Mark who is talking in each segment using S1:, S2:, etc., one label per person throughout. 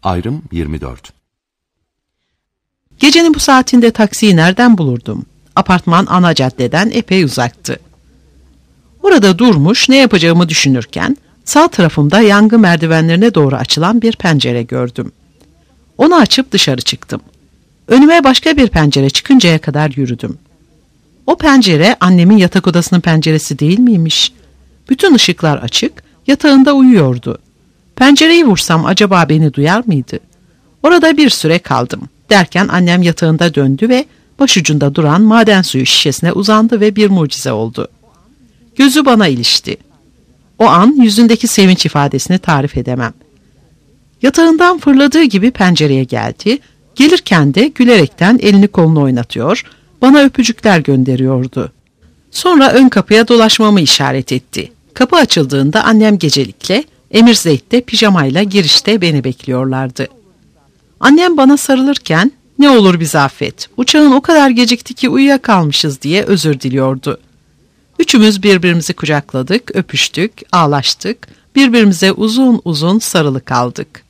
S1: Ayrım 24.
S2: Gecenin bu saatinde taksiyi nereden bulurdum? Apartman ana caddeden epey uzaktı. Orada durmuş ne yapacağımı düşünürken sağ tarafımda yangın merdivenlerine doğru açılan bir pencere gördüm. Onu açıp dışarı çıktım. Önüme başka bir pencere çıkıncaya kadar yürüdüm. O pencere annemin yatak odasının penceresi değil miymiş? Bütün ışıklar açık, yatağında uyuyordu. Pencereyi vursam acaba beni duyar mıydı? Orada bir süre kaldım. Derken annem yatağında döndü ve başucunda duran maden suyu şişesine uzandı ve bir mucize oldu. Gözü bana ilişti. O an yüzündeki sevinç ifadesini tarif edemem. Yatağından fırladığı gibi pencereye geldi. Gelirken de gülerekten elini kolunu oynatıyor, bana öpücükler gönderiyordu. Sonra ön kapıya dolaşmamı işaret etti. Kapı açıldığında annem gecelikle, Emir Zeyt de pijamayla girişte beni bekliyorlardı. Annem bana sarılırken, "Ne olur bizi affet, uçağın o kadar gecikti ki uyuyakalmışız" diye özür diliyordu. Üçümüz birbirimizi kucakladık, öpüştük, ağlaştık, birbirimize uzun uzun sarılı kaldık.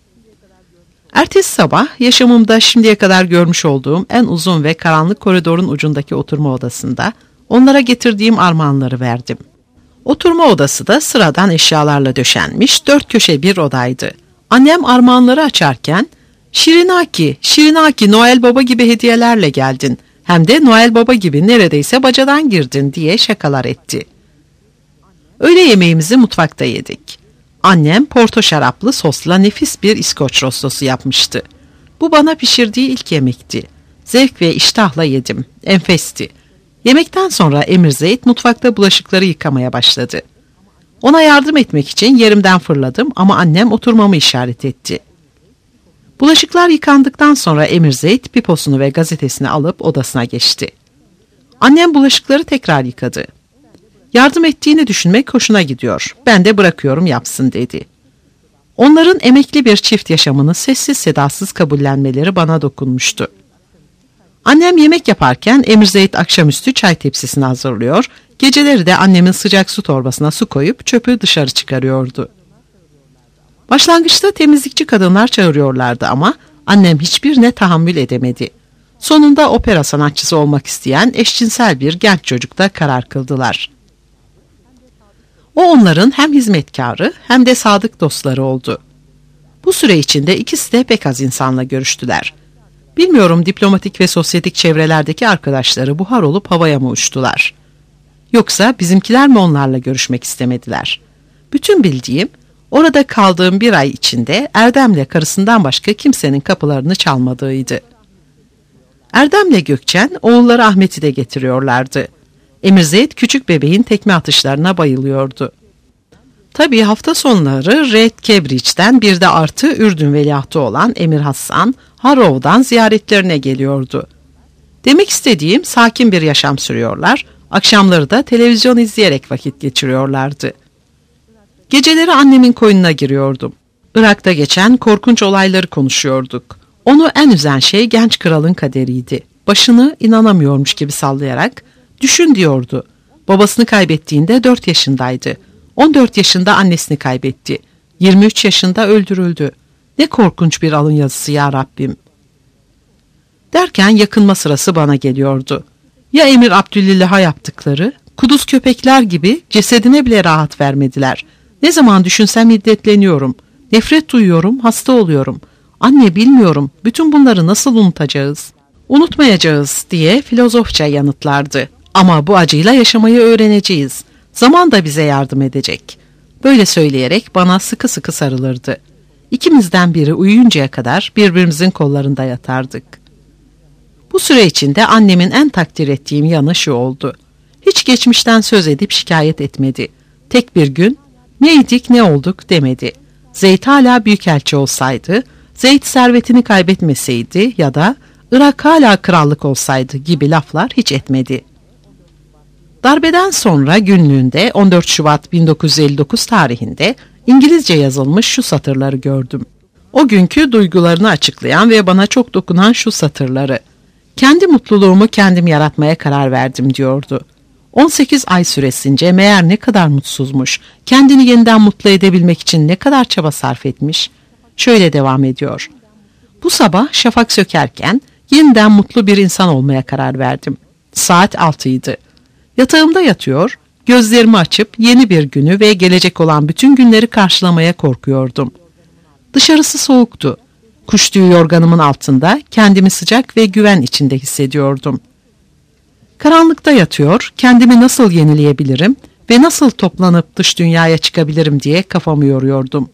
S2: Ertesi sabah yaşamımda şimdiye kadar görmüş olduğum en uzun ve karanlık koridorun ucundaki oturma odasında onlara getirdiğim armağanları verdim. Oturma odası da sıradan eşyalarla döşenmiş, dört köşe bir odaydı. Annem armağanları açarken, Şirinaki, Şirinaki, Noel Baba gibi hediyelerle geldin. Hem de Noel Baba gibi neredeyse bacadan girdin" diye şakalar etti. Öğle yemeğimizi mutfakta yedik. Annem porto şaraplı sosla nefis bir İskoç rostosu yapmıştı. Bu bana pişirdiği ilk yemekti. Zevk ve iştahla yedim. Enfesti. Yemekten sonra Emir Zeyt mutfakta bulaşıkları yıkamaya başladı. Ona yardım etmek için yerimden fırladım ama annem oturmamı işaret etti. Bulaşıklar yıkandıktan sonra Emir Zeyt piposunu ve gazetesini alıp odasına geçti. Annem bulaşıkları tekrar yıkadı. Yardım ettiğini düşünmek hoşuna gidiyor. Ben de bırakıyorum yapsın dedi. Onların emekli bir çift yaşamını sessiz sedasız kabullenmeleri bana dokunmuştu. Annem yemek yaparken Emir Zeyt akşamüstü çay tepsisini hazırlıyor, geceleri de annemin sıcak su torbasına su koyup çöpü dışarı çıkarıyordu. Başlangıçta temizlikçi kadınlar çağırıyorlardı ama annem hiçbirine tahammül edemedi. Sonunda opera sanatçısı olmak isteyen eşcinsel bir genç çocukta karar kıldılar. O onların hem hizmetkarı hem de sadık dostları oldu. Bu süre içinde ikisi de pek az insanla görüştüler. Bilmiyorum diplomatik ve sosyetik çevrelerdeki arkadaşları buhar olup havaya mı uçtular? Yoksa bizimkiler mi onlarla görüşmek istemediler? Bütün bildiğim, orada kaldığım bir ay içinde Erdem'le karısından başka kimsenin kapılarını çalmadığıydı. Erdem'le Gökçen oğulları Ahmet'i de getiriyorlardı. Emir Zeyt küçük bebeğin tekme atışlarına bayılıyordu. Tabii hafta sonları Red Cambridge'den bir de artı Ürdün veliahtı olan Emir Hassan, Harrow'dan ziyaretlerine geliyordu. Demek istediğim sakin bir yaşam sürüyorlar, akşamları da televizyon izleyerek vakit geçiriyorlardı. Geceleri annemin koynuna giriyordum. Irak'ta geçen korkunç olayları konuşuyorduk. Onu en üzen şey genç kralın kaderiydi. Başını inanamıyormuş gibi sallayarak, "Düşün" diyordu. Babasını kaybettiğinde 4 yaşındaydı. 14 yaşında annesini kaybetti. 23 yaşında öldürüldü. Ne korkunç bir alın yazısı ya Rabbim. Derken yakınma sırası bana geliyordu. Ya Emir Abdülillah'a yaptıkları? Kuduz köpekler gibi cesedine bile rahat vermediler. Ne zaman düşünsem hiddetleniyorum. Nefret duyuyorum, hasta oluyorum. Anne bilmiyorum, bütün bunları nasıl unutacağız? Unutmayacağız diye filozofça yanıtlardı. Ama bu acıyla yaşamayı öğreneceğiz. Zaman da bize yardım edecek. Böyle söyleyerek bana sıkı sıkı sarılırdı. İkimizden biri uyuyuncaya kadar birbirimizin kollarında yatardık. Bu süre içinde annemin en takdir ettiğim yanı şu oldu. Hiç geçmişten söz edip şikayet etmedi. Tek bir gün "Neydik ne olduk" demedi. Zeyt hala büyükelçi olsaydı, Zeyt servetini kaybetmeseydi ya da Irak hala krallık olsaydı gibi laflar hiç etmedi. Darbeden sonra günlüğünde 14 Şubat 1959 tarihinde İngilizce yazılmış şu satırları gördüm. O günkü duygularını açıklayan ve bana çok dokunan şu satırları. "Kendi mutluluğumu kendim yaratmaya karar verdim" diyordu. 18 ay süresince meğer ne kadar mutsuzmuş, kendini yeniden mutlu edebilmek için ne kadar çaba sarf etmiş. Şöyle devam ediyor. Bu sabah şafak sökerken yeniden mutlu bir insan olmaya karar verdim. Saat 6'ydı. Yatağımda yatıyor, gözlerimi açıp yeni bir günü ve gelecek olan bütün günleri karşılamaya korkuyordum. Dışarısı soğuktu. Kuş tüyü yorganımın altında kendimi sıcak ve güven içinde hissediyordum. Karanlıkta yatıyor, kendimi nasıl yenileyebilirim ve nasıl toplanıp dış dünyaya çıkabilirim diye kafamı yoruyordum.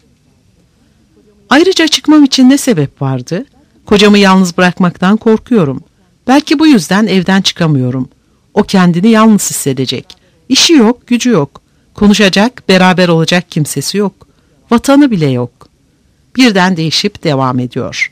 S2: Ayrıca çıkmam için ne sebep vardı? Kocamı yalnız bırakmaktan korkuyorum. Belki bu yüzden evden çıkamıyorum. O kendini yalnız hissedecek. İşi yok, gücü yok. Konuşacak, beraber olacak kimsesi yok. Vatanı bile yok. Birden değişip devam ediyor.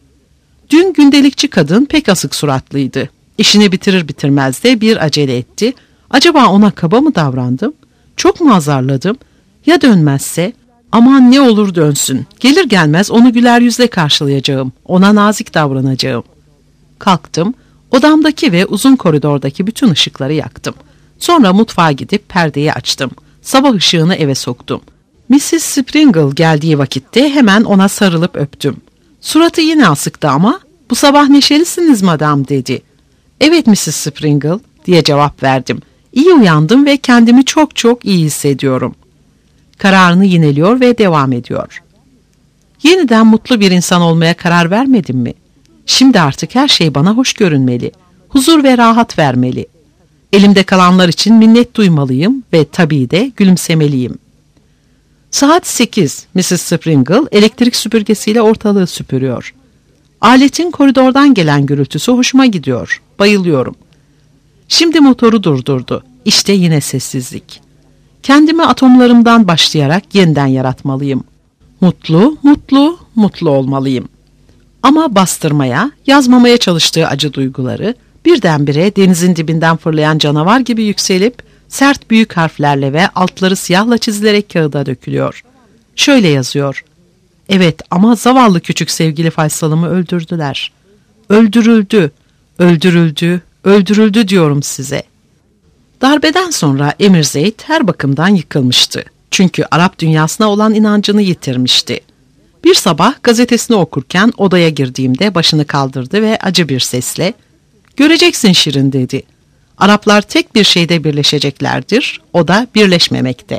S2: Dün gündelikçi kadın pek asık suratlıydı. İşini bitirir bitirmez de bir acele etti. Acaba ona kaba mı davrandım? Çok mu azarladım? Ya dönmezse? Aman ne olur dönsün. Gelir gelmez onu güler yüzle karşılayacağım. Ona nazik davranacağım. Kalktım. Odamdaki ve uzun koridordaki bütün ışıkları yaktım. Sonra mutfağa gidip perdeyi açtım. Sabah ışığını eve soktum. Mrs. Springle geldiği vakitte hemen ona sarılıp öptüm. Suratı yine asıktı ama "Bu sabah neşelisiniz madam" dedi. "Evet Mrs. Springle" diye cevap verdim. "İyi uyandım ve kendimi çok çok iyi hissediyorum." Kararını yineliyor ve devam ediyor. "Yeniden mutlu bir insan olmaya karar vermedim mi? Şimdi artık her şey bana hoş görünmeli. Huzur ve rahat vermeli. Elimde kalanlar için minnet duymalıyım ve tabii de gülümsemeliyim." Saat 8. Mrs. Springle elektrik süpürgesiyle ortalığı süpürüyor. Aletin koridordan gelen gürültüsü hoşuma gidiyor. Bayılıyorum. Şimdi motoru durdurdu. İşte yine sessizlik. Kendimi atomlarımdan başlayarak yeniden yaratmalıyım. Mutlu, mutlu, mutlu olmalıyım. Ama bastırmaya, yazmamaya çalıştığı acı duyguları birdenbire denizin dibinden fırlayan canavar gibi yükselip sert büyük harflerle ve altları siyahla çizilerek kağıda dökülüyor. Şöyle yazıyor. "Evet ama zavallı küçük sevgili Faysal'ımı öldürdüler. Öldürüldü, öldürüldü, öldürüldü diyorum size." Darbeden sonra Emirzade her bakımdan yıkılmıştı. Çünkü Arap dünyasına olan inancını yitirmişti. Bir sabah gazetesini okurken odaya girdiğimde başını kaldırdı ve acı bir sesle "Göreceksin Şirin" dedi. "Araplar tek bir şeyde birleşeceklerdir, o da birleşmemekte."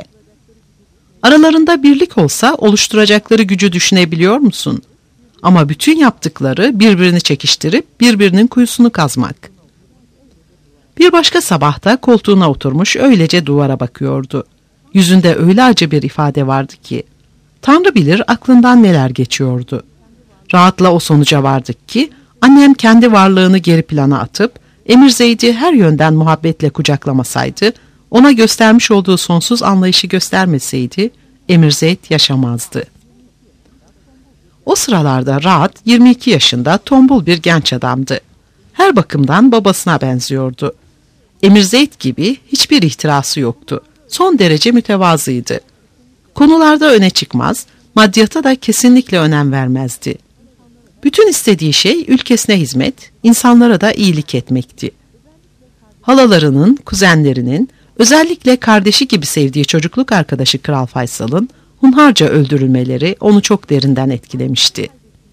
S2: Aralarında birlik olsa oluşturacakları gücü düşünebiliyor musun? Ama bütün yaptıkları birbirini çekiştirip birbirinin kuyusunu kazmak. Bir başka sabahta koltuğuna oturmuş öylece duvara bakıyordu. Yüzünde öyle acı bir ifade vardı ki, Tanrı bilir aklından neler geçiyordu. Rahatla o sonuca vardık ki, annem kendi varlığını geri plana atıp, Emirzade'i her yönden muhabbetle kucaklamasaydı, ona göstermiş olduğu sonsuz anlayışı göstermeseydi, Emirzade yaşamazdı. O sıralarda Rahat 22 yaşında tombul bir genç adamdı. Her bakımdan babasına benziyordu. Emirzade gibi hiçbir ihtirası yoktu. Son derece mütevazıydı. Konularda öne çıkmaz, maddiyata da kesinlikle önem vermezdi. Bütün istediği şey ülkesine hizmet, insanlara da iyilik etmekti. Halalarının, kuzenlerinin, özellikle kardeşi gibi sevdiği çocukluk arkadaşı Kral Faysal'ın hunharca öldürülmeleri onu çok derinden etkilemişti.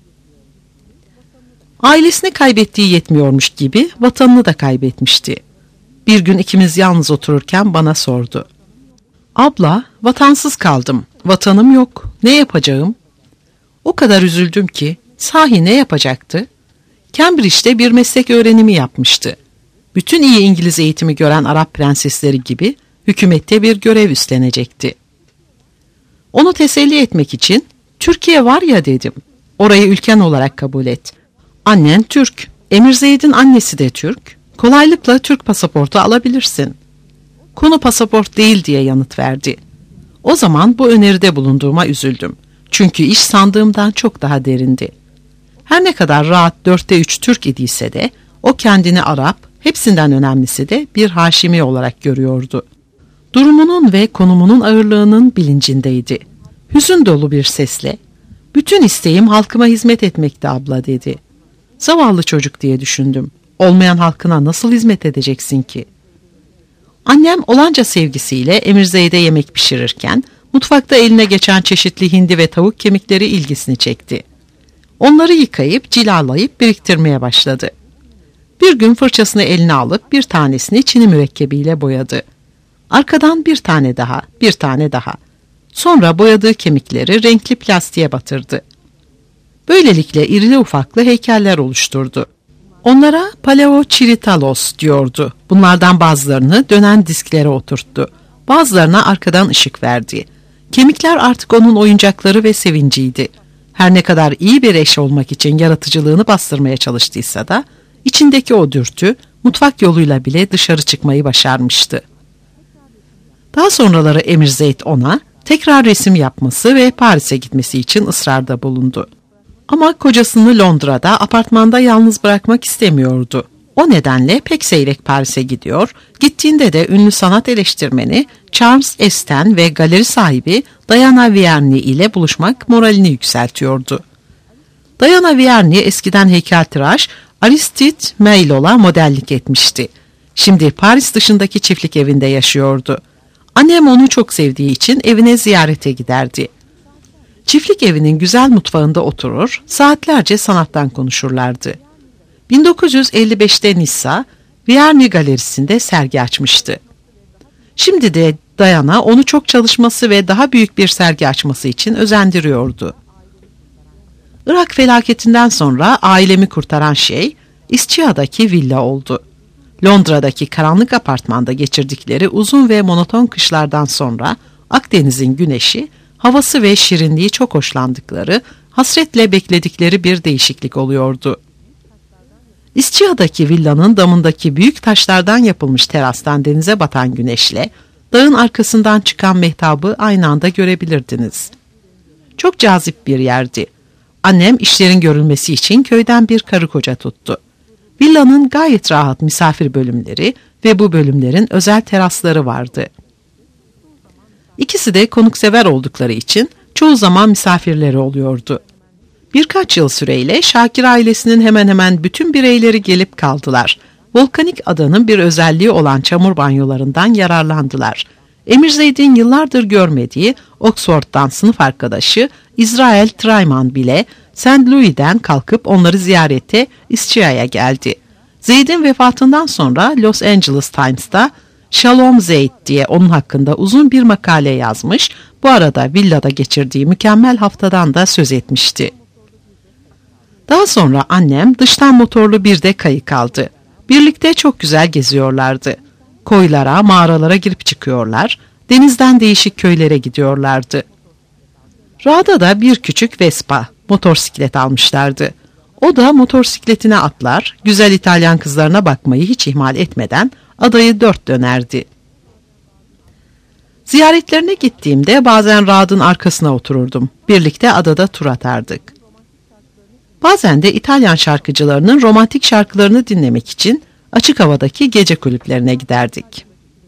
S2: Ailesini kaybettiği yetmiyormuş gibi vatanını da kaybetmişti. Bir gün ikimiz yalnız otururken bana sordu. "Abla, vatansız kaldım. Vatanım yok. Ne yapacağım?" O kadar üzüldüm ki, sahi ne yapacaktı? Cambridge'de bir meslek öğrenimi yapmıştı. Bütün iyi İngiliz eğitimi gören Arap prensesleri gibi hükümette bir görev üstlenecekti. Onu teselli etmek için, "Türkiye var ya" dedim. "Orayı ülken olarak kabul et. Annen Türk, Emirzade'in annesi de Türk. Kolaylıkla Türk pasaportu alabilirsin." "Konu pasaport değil" diye yanıt verdi. O zaman bu öneride bulunduğuma üzüldüm. Çünkü iş sandığımdan çok daha derindi. Her ne kadar Rahat 4'te 3 Türk idiyse de o kendini Arap, hepsinden önemlisi de bir Haşimi olarak görüyordu. Durumunun ve konumunun ağırlığının bilincindeydi. Hüzün dolu bir sesle, "Bütün isteğim halkıma hizmet etmekti abla" dedi. Zavallı çocuk diye düşündüm. Olmayan halkına nasıl hizmet edeceksin ki? Annem olanca sevgisiyle Emirzade'e yemek pişirirken Mutfakta eline geçen çeşitli hindi ve tavuk kemikleri ilgisini çekti. Onları yıkayıp cilalayıp biriktirmeye başladı. Bir gün fırçasını eline alıp bir tanesini çini mürekkebiyle boyadı. Arkadan bir tane daha, bir tane daha. Sonra boyadığı kemikleri renkli plastiğe batırdı. Böylelikle irili ufaklı heykeller oluşturdu. Onlara paleochiritalos diyordu. Bunlardan bazılarını dönen disklere oturttu. Bazılarına arkadan ışık verdi. Kemikler artık onun oyuncakları ve sevinciydi. Her ne kadar iyi bir eş olmak için yaratıcılığını bastırmaya çalıştıysa da, içindeki o dürtü mutfak yoluyla bile dışarı çıkmayı başarmıştı. Daha sonraları Emir Zeyd ona tekrar resim yapması ve Paris'e gitmesi için ısrarda bulundu. Ama kocasını Londra'da apartmanda yalnız bırakmak istemiyordu. O nedenle pek seyrek Paris'e gidiyor, gittiğinde de ünlü sanat eleştirmeni Charles Esten ve galeri sahibi Diana Vierny ile buluşmak moralini yükseltiyordu. Diana Vierny eskiden heykeltıraş Aristide Maillot'a modellik etmişti. Şimdi Paris dışındaki çiftlik evinde yaşıyordu. Annem onu çok sevdiği için evine ziyarete giderdi. Çiftlik evinin güzel mutfağında oturur, saatlerce sanattan konuşurlardı. 1955'te Nissa, Vierny Galerisi'nde sergi açmıştı. Şimdi de Diana onu çok çalışması ve daha büyük bir sergi açması için özendiriyordu. Irak felaketinden sonra ailemi kurtaran şey, İsçia'daki villa oldu. Londra'daki karanlık apartmanda geçirdikleri uzun ve monoton kışlardan sonra Akdeniz'in güneşi, havası ve şirinliği çok hoşlandıkları, hasretle bekledikleri bir değişiklik oluyordu. İsçia'daki villanın damındaki büyük taşlardan yapılmış terastan denize batan güneşle, dağın arkasından çıkan mehtabı aynı anda görebilirdiniz. Çok cazip bir yerdi. Annem işlerin görülmesi için köyden bir karı koca tuttu. Villanın gayet rahat misafir bölümleri ve bu bölümlerin özel terasları vardı. İkisi de konuksever oldukları için çoğu zaman misafirleri oluyordu. Birkaç yıl süreyle Şakir ailesinin hemen hemen bütün bireyleri gelip kaldılar. Volkanik adanın bir özelliği olan çamur banyolarından yararlandılar. Emir Zeyd'in yıllardır görmediği Oxford'dan sınıf arkadaşı İsrail Treiman bile St. Louis'den kalkıp onları ziyarete İsçia'ya geldi. Zeyd'in vefatından sonra Los Angeles Times'ta Shalom Zeyd diye onun hakkında uzun bir makale yazmış, bu arada villada geçirdiği mükemmel haftadan da söz etmişti. Daha sonra annem dıştan motorlu bir de kayık aldı. Birlikte çok güzel geziyorlardı. Koylara, mağaralara girip çıkıyorlar, denizden değişik köylere gidiyorlardı. Ra'da da bir küçük Vespa, motosiklet almışlardı. O da motosikletine atlar, güzel İtalyan kızlarına bakmayı hiç ihmal etmeden adayı dört dönerdi. Ziyaretlerine gittiğimde bazen Ra'dın arkasına otururdum. Birlikte adada tur atardık. Bazen de İtalyan şarkıcılarının romantik şarkılarını dinlemek için açık havadaki gece kulüplerine giderdik.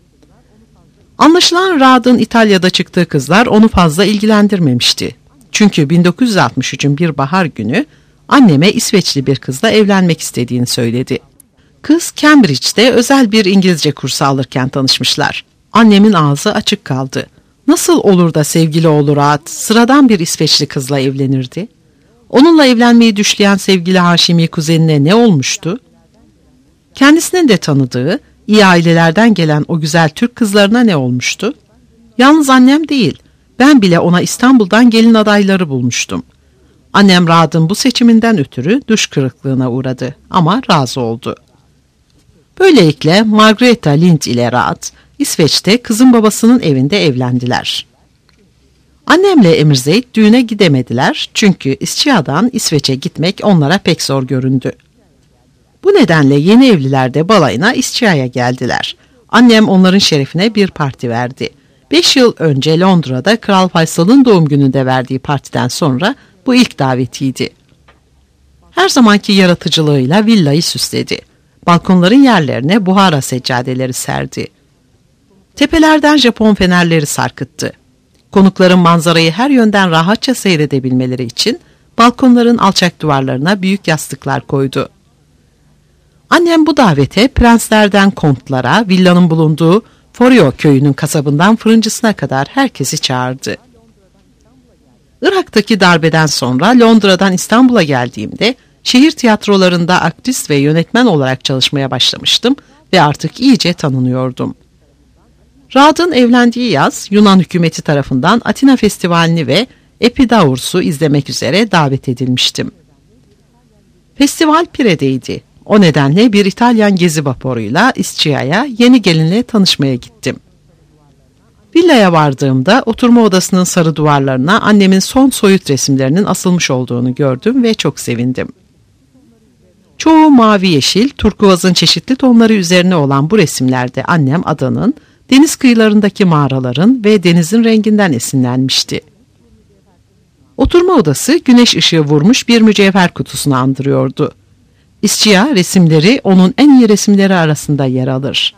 S2: Anlaşılan Ra'dın İtalya'da çıktığı kızlar onu fazla ilgilendirmemişti. Çünkü 1963'ün bir bahar günü anneme İsveçli bir kızla evlenmek istediğini söyledi. Kız Cambridge'de özel bir İngilizce kursu alırken tanışmışlar. Annemin ağzı açık kaldı. Nasıl olur da sevgili oğlu Ra'd sıradan bir İsveçli kızla evlenirdi? Onunla evlenmeyi düşleyen sevgili Haşimi kuzenine ne olmuştu? Kendisinin de tanıdığı, iyi ailelerden gelen o güzel Türk kızlarına ne olmuştu? Yalnız annem değil, ben bile ona İstanbul'dan gelin adayları bulmuştum. Annem Ra'd'ın bu seçiminden ötürü düş kırıklığına uğradı ama razı oldu. Böylelikle Margareta Lind ile Ra'd, İsveç'te kızın babasının evinde evlendiler. Annemle Emir Zeyd düğüne gidemediler çünkü İsçia'dan İsveç'e gitmek onlara pek zor göründü. Bu nedenle yeni evliler de balayına İsçia'ya geldiler. Annem onların şerefine bir parti verdi. 5 yıl önce Londra'da Kral Faysal'ın doğum gününde verdiği partiden sonra bu ilk davetiydi. Her zamanki yaratıcılığıyla villayı süsledi. Balkonların yerlerine buhara seccadeleri serdi. Tepelerden Japon fenerleri sarkıttı. Konukların manzarayı her yönden rahatça seyredebilmeleri için balkonların alçak duvarlarına büyük yastıklar koydu. Annem bu davete prenslerden kontlara, villanın bulunduğu Forio köyünün kasabından fırıncısına kadar herkesi çağırdı. Irak'taki darbeden sonra Londra'dan İstanbul'a geldiğimde şehir tiyatrolarında aktris ve yönetmen olarak çalışmaya başlamıştım ve artık iyice tanınıyordum. Raad'ın evlendiği yaz Yunan hükümeti tarafından Atina Festivali'ni ve Epidaurs'u izlemek üzere davet edilmiştim. Festival Pire'deydi. O nedenle bir İtalyan gezi vapuruyla İsçia'ya yeni gelinle tanışmaya gittim. Villaya vardığımda oturma odasının sarı duvarlarına annemin son soyut resimlerinin asılmış olduğunu gördüm ve çok sevindim. Çoğu mavi yeşil, turkuazın çeşitli tonları üzerine olan bu resimlerde annem adanın, deniz kıyılarındaki mağaraların ve denizin renginden esinlenmişti. Oturma odası güneş ışığı vurmuş bir mücevher kutusunu andırıyordu. İsçia resimleri onun en iyi resimleri arasında yer alır.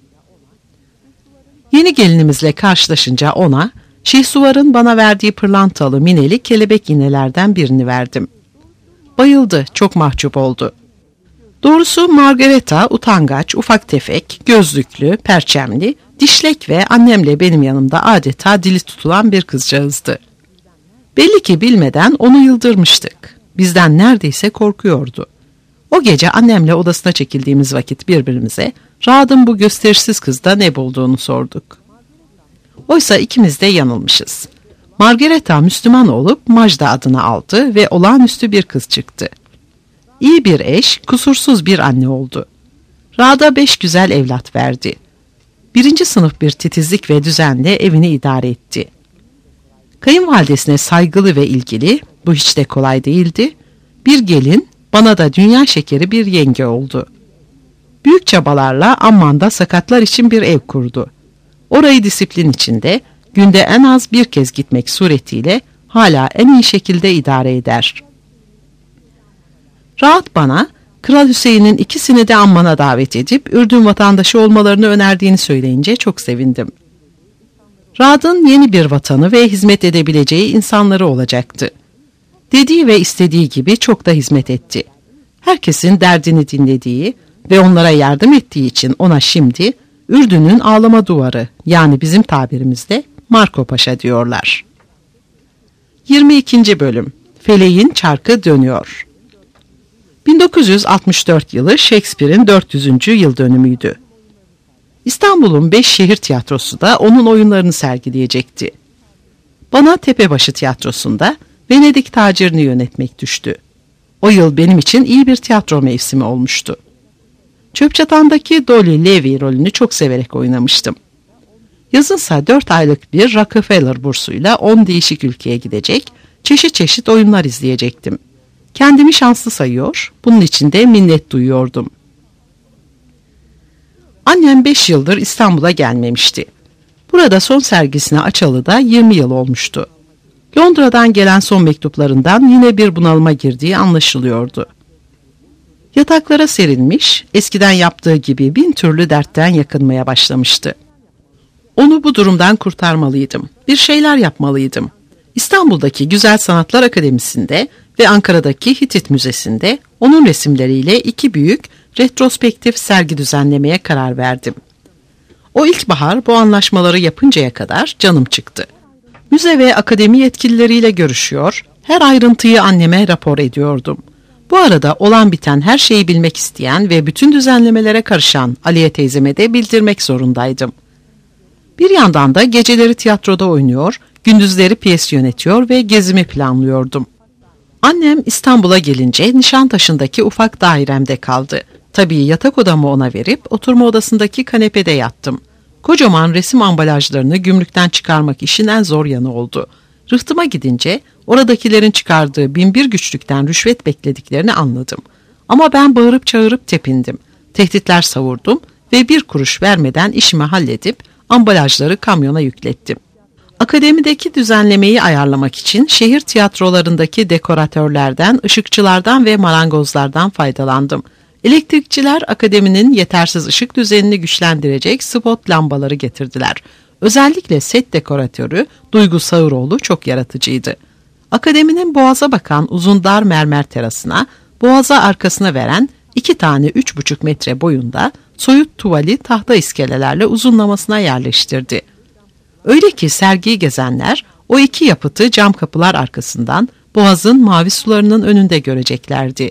S2: Yeni gelinimizle karşılaşınca ona Şehsuvar'ın bana verdiği pırlantalı mineli kelebek iğnelerden birini verdim. Bayıldı, çok mahcup oldu. Doğrusu Margareta utangaç, ufak tefek, gözlüklü, perçemli, dişlek ve annemle benim yanımda adeta dili tutulan bir kızcağızdı. Belli ki bilmeden onu yıldırmıştık. Bizden neredeyse korkuyordu. O gece annemle odasına çekildiğimiz vakit birbirimize Raad'ın bu gösterişsiz kızda ne bulduğunu sorduk. Oysa ikimiz de yanılmışız. Margareta Müslüman olup Majda adını aldı ve olağanüstü bir kız çıktı. İyi bir eş, kusursuz bir anne oldu. Raad'a 5 güzel evlat verdi. 1. sınıf bir titizlik ve düzenle evini idare etti. Kayınvalidesine saygılı ve ilgili, bu hiç de kolay değildi, bir gelin, bana da dünya şekeri bir yenge oldu. Büyük çabalarla Amman'da sakatlar için bir ev kurdu. Orayı disiplin içinde, günde en az bir kez gitmek suretiyle hala en iyi şekilde idare eder. Raad bana, Kral Hüseyin'in ikisini de Amman'a davet edip Ürdün vatandaşı olmalarını önerdiğini söyleyince çok sevindim. Raad'ın yeni bir vatanı ve hizmet edebileceği insanları olacaktı. Dediği ve istediği gibi çok da hizmet etti. Herkesin derdini dinlediği ve onlara yardım ettiği için ona şimdi Ürdün'ün ağlama duvarı, yani bizim tabirimizde Marco Paşa diyorlar. 22. Bölüm Feleğin Çarkı Dönüyor. 1964 yılı Shakespeare'in 400. yıl dönümüydü. İstanbul'un 5 şehir tiyatrosu da onun oyunlarını sergileyecekti. Bana Tepebaşı Tiyatrosu'nda Venedik Tacir'ini yönetmek düştü. O yıl benim için iyi bir tiyatro mevsimi olmuştu. Çöpçatan'daki Dolly Levy rolünü çok severek oynamıştım. Yazınsa 4 aylık bir Rockefeller bursuyla 10 değişik ülkeye gidecek, çeşit çeşit oyunlar izleyecektim. Kendimi şanslı sayıyor, bunun için de minnet duyuyordum. Annem 5 yıldır İstanbul'a gelmemişti. Burada son sergisini açalı da 20 yıl olmuştu. Londra'dan gelen son mektuplarından yine bir bunalıma girdiği anlaşılıyordu. Yataklara serilmiş, eskiden yaptığı gibi 1000 türlü dertten yakınmaya başlamıştı. Onu bu durumdan kurtarmalıydım. Bir şeyler yapmalıydım. İstanbul'daki Güzel Sanatlar Akademisi'nde ve Ankara'daki Hitit Müzesi'nde onun resimleriyle 2 büyük retrospektif sergi düzenlemeye karar verdim. O ilkbahar bu anlaşmaları yapıncaya kadar canım çıktı. Müze ve akademi yetkilileriyle görüşüyor, her ayrıntıyı anneme rapor ediyordum. Bu arada olan biten her şeyi bilmek isteyen ve bütün düzenlemelere karışan Aliye teyzeme de bildirmek zorundaydım. Bir yandan da geceleri tiyatroda oynuyor, gündüzleri piyes yönetiyor ve gezimi planlıyordum. Annem İstanbul'a gelince Nişantaşı'ndaki ufak dairemde kaldı. Tabii yatak odamı ona verip oturma odasındaki kanepede yattım. Kocaman resim ambalajlarını gümrükten çıkarmak işin en zor yanı oldu. Rıhtıma gidince oradakilerin çıkardığı 1001 güçlükten rüşvet beklediklerini anladım. Ama ben bağırıp çağırıp tepindim. Tehditler savurdum ve 1 kuruş vermeden işimi halledip ambalajları kamyona yüklettim. Akademideki düzenlemeyi ayarlamak için şehir tiyatrolarındaki dekoratörlerden, ışıkçılardan ve marangozlardan faydalandım. Elektrikçiler akademinin yetersiz ışık düzenini güçlendirecek spot lambaları getirdiler. Özellikle set dekoratörü Duygu Sağıroğlu çok yaratıcıydı. Akademinin boğaza bakan uzun dar mermer terasına, boğaza arkasına veren 2 tane 3,5 metre boyunda soyut tuvali tahta iskelelerle uzunlamasına yerleştirdi. Öyle ki sergiyi gezenler o iki yapıtı cam kapılar arkasından Boğaz'ın mavi sularının önünde göreceklerdi.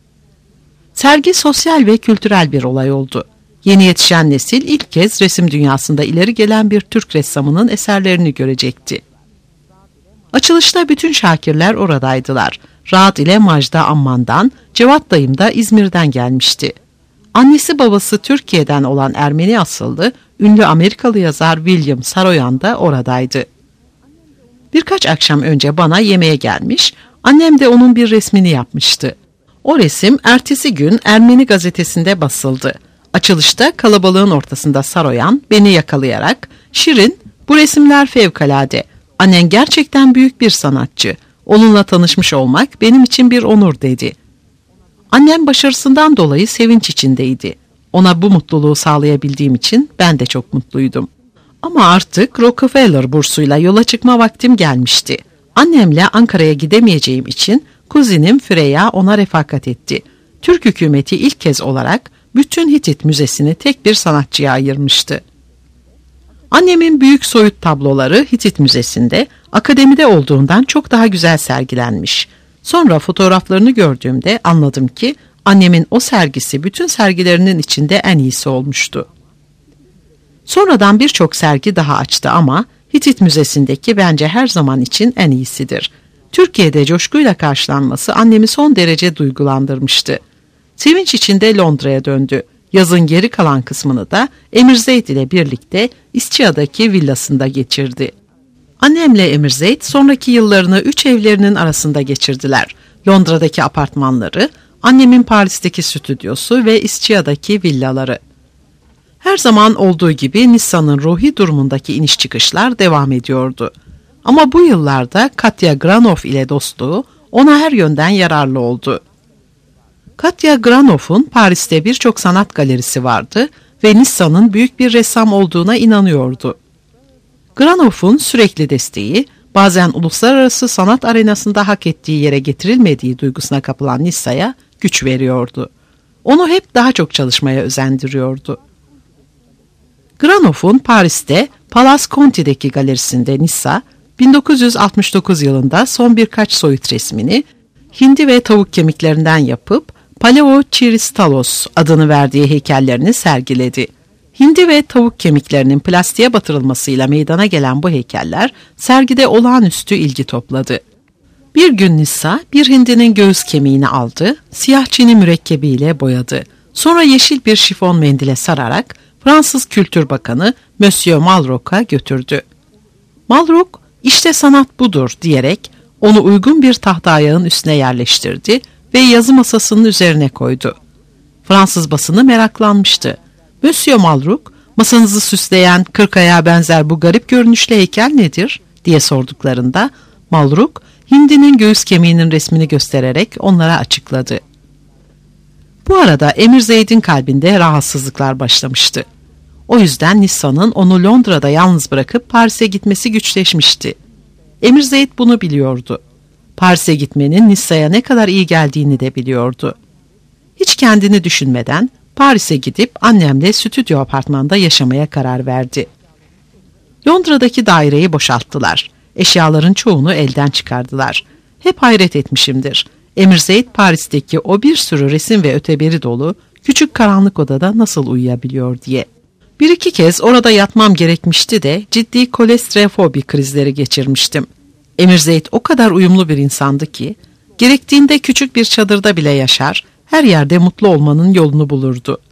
S2: Sergi sosyal ve kültürel bir olay oldu. Yeni yetişen nesil ilk kez resim dünyasında ileri gelen bir Türk ressamının eserlerini görecekti. Açılışta bütün şakirler oradaydılar. Rahat ile Majda Amman'dan, Cevat dayım da İzmir'den gelmişti. Annesi babası Türkiye'den olan Ermeni asıllı, ünlü Amerikalı yazar William Saroyan da oradaydı. Birkaç akşam önce bana yemeğe gelmiş, annem de onun bir resmini yapmıştı. O resim ertesi gün Ermeni gazetesinde basıldı. Açılışta kalabalığın ortasında Saroyan beni yakalayarak, "Şirin, bu resimler fevkalade. Annen gerçekten büyük bir sanatçı. Onunla tanışmış olmak benim için bir onur," dedi. Annem başarısından dolayı sevinç içindeydi. Ona bu mutluluğu sağlayabildiğim için ben de çok mutluydum. Ama artık Rockefeller bursuyla yola çıkma vaktim gelmişti. Annemle Ankara'ya gidemeyeceğim için kuzinim Freya ona refakat etti. Türk hükümeti ilk kez olarak bütün Hitit Müzesi'ni tek bir sanatçıya ayırmıştı. Annemin büyük soyut tabloları Hitit Müzesi'nde, akademide olduğundan çok daha güzel sergilenmiş. Sonra fotoğraflarını gördüğümde anladım ki annemin o sergisi bütün sergilerinin içinde en iyisi olmuştu. Sonradan birçok sergi daha açtı ama Hitit Müzesi'ndeki bence her zaman için en iyisidir. Türkiye'de coşkuyla karşılanması annemi son derece duygulandırmıştı. Sevinç içinde Londra'ya döndü. Yazın geri kalan kısmını da Emirzeyd ile birlikte İsçia'daki villasında geçirdi. Annemle Emirzeyd sonraki yıllarını 3 evlerinin arasında geçirdiler. Londra'daki apartmanları, annemin Paris'teki stüdyosu ve İsçia'daki villaları. Her zaman olduğu gibi Nissa'nın ruhi durumundaki iniş çıkışlar devam ediyordu. Ama bu yıllarda Katya Granov ile dostluğu ona her yönden yararlı oldu. Katya Granov'un Paris'te birçok sanat galerisi vardı ve Nissa'nın büyük bir ressam olduğuna inanıyordu. Granov'un sürekli desteği, bazen uluslararası sanat arenasında hak ettiği yere getirilmediği duygusuna kapılan Nissa'ya güç veriyordu. Onu hep daha çok çalışmaya özendiriyordu. Granov'un Paris'te Palais Conti'deki galerisinde Nissa, 1969 yılında son birkaç soyut resmini hindi ve tavuk kemiklerinden yapıp Paleochiristalos adını verdiği heykellerini sergiledi. Hindi ve tavuk kemiklerinin plastiğe batırılmasıyla meydana gelen bu heykeller sergide olağanüstü ilgi topladı. Bir gün Nissa bir hindinin göğüs kemiğini aldı, siyah çini mürekkebiyle boyadı. Sonra yeşil bir şifon mendile sararak Fransız Kültür Bakanı Monsieur Malraux'a götürdü. Malraux, "İşte sanat budur," diyerek onu uygun bir tahta ayağın üstüne yerleştirdi ve yazı masasının üzerine koydu. Fransız basını meraklanmıştı. "Monsieur Malraux, masanızı süsleyen 40 ayağa benzer bu garip görünüşlü heykel nedir?" diye sorduklarında Malraux, hindinin göğüs kemiğinin resmini göstererek onlara açıkladı. Bu arada Emirzeyd'in kalbinde rahatsızlıklar başlamıştı. O yüzden Nissa'nın onu Londra'da yalnız bırakıp Paris'e gitmesi güçleşmişti. Emirzeyd bunu biliyordu. Paris'e gitmenin Nissa'ya ne kadar iyi geldiğini de biliyordu. Hiç kendini düşünmeden Paris'e gidip annemle stüdyo apartmanda yaşamaya karar verdi. Londra'daki daireyi boşalttılar. Eşyaların çoğunu elden çıkardılar. Hep hayret etmişimdir. Emirzeyd Paris'teki o bir sürü resim ve öteberi dolu küçük karanlık odada nasıl uyuyabiliyor diye. Bir iki kez orada yatmam gerekmişti de ciddi kolestrofobi krizleri geçirmiştim. Emirzeyd o kadar uyumlu bir insandı ki gerektiğinde küçük bir çadırda bile yaşar, her yerde mutlu olmanın yolunu bulurdu.